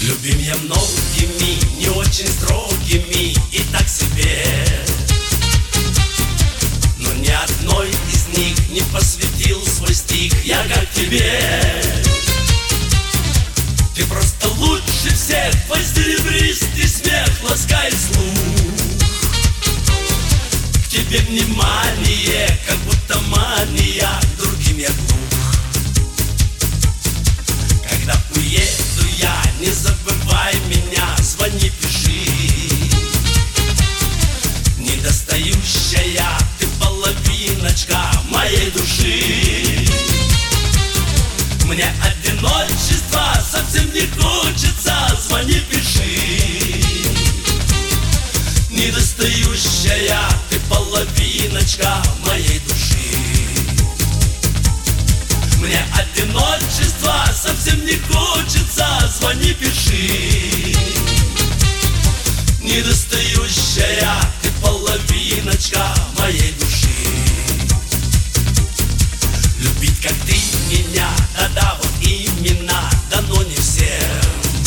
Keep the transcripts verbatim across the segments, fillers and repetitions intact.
Любим я многими, не очень строгими и так себе, но ни одной из них не посвятил свой стих я как тебе. Ты просто лучше всех, твой серебристый смех ласкает слух. К тебе внимание, как будто мания, к другим я глух. Когда уеду я, не забывай меня, звони, пиши. Недостающая ты половиночка моей души. Мне одиночества совсем не хочется, звони, пиши. Недостающая ты половиночка моей души. Мне одиночества совсем не хочется, звони, пиши. Недостающая ты половиночка моей души. Любить, как ты меня, да-да, вот именно, да, но не всем.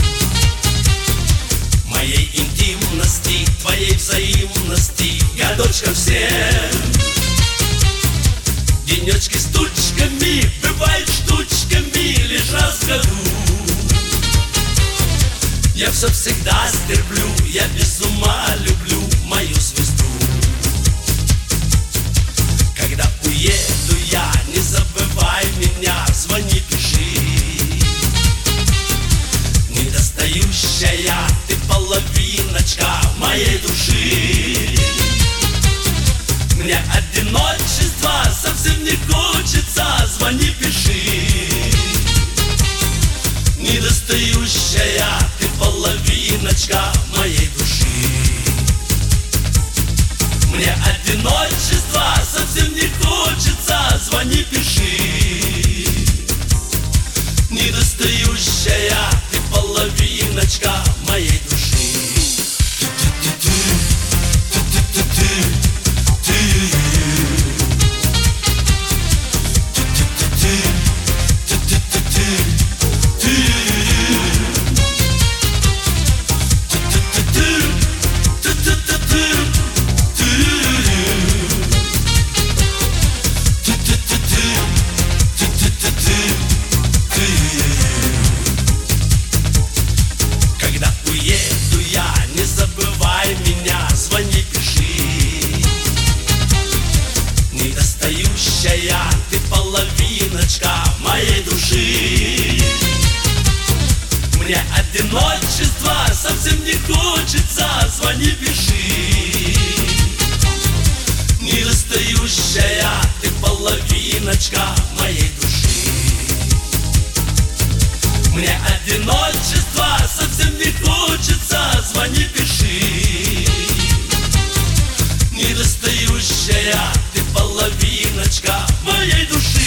Моей интимности, твоей взаимности я дочка всем. Денечки с тучками, бывает штучками, лишь раз в году. Я все всегда стерплю, я без ума люблю мою звезду. Когда уеду я, не забывай меня, звони, пиши. Недостающая ты половиночка моей души. Мне одиночества совсем не хочется, звони, пиши. Недостающая ты половиночка моей души. Мне одиночества совсем не хочется, звони, пиши. Недостающая ты половиночка моей души. Недостающая ты половиночка моей души. Мне одиночества совсем не хочется, звони, пиши. Недостающая ты половиночка моей души. Мне одиночества совсем не хочется, звони, пиши. Недостающая ты половиночка моей души.